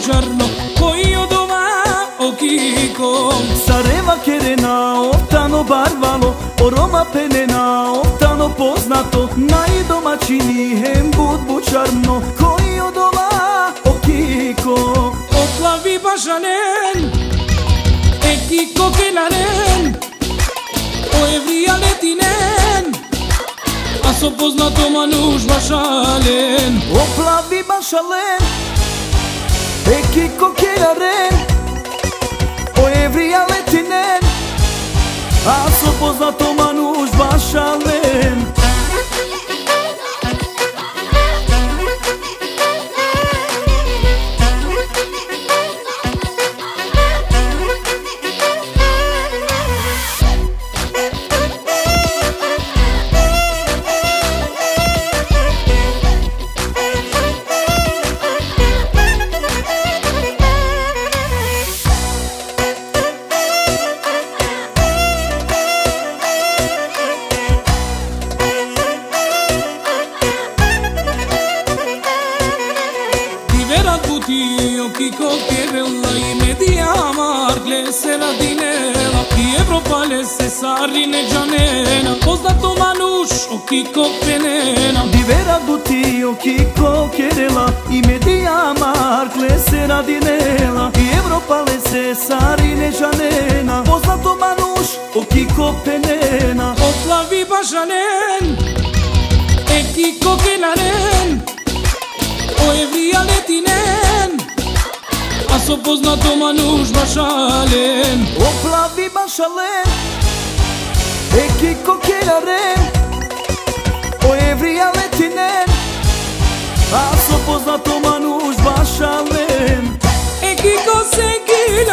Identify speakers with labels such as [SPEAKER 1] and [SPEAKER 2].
[SPEAKER 1] buongiorno, poi io doma o Kiko.
[SPEAKER 2] Sareva Kerena, Optano Barvalo, o Roma Penena, Optano poznato, najdomaćini Hembud Bučarno, koji od doma o Kiko.
[SPEAKER 1] Oplavi Bažanen, e Kiko Kenaren, o Evrija Letinen, a so poznato Manuš Bašalen.
[SPEAKER 2] Oplavi Bašalen, e Kiko Kenaren, o Evrija Letinen, a so poznato Manuš Bašalen.
[SPEAKER 1] Io Kiko Kerela i media margle se la dinela i Evropale se sarine Gianena poznato Manuš o Kiko Penena.
[SPEAKER 2] Divera Gutio Kiko Kerela i media margle se radinela i Evropale se sarine Gianena poznato Manuš o Kiko Penena.
[SPEAKER 1] Oplavi Bažanen, e Kiko Kenaren, o Evrija Letinen, a so poznato Manuš Bašalen.
[SPEAKER 2] Oplavi Bašalen, e Kiko Kenaren, o Evrija Letinen, a so poznato Manuš Bašalen.
[SPEAKER 1] E Kiko Senki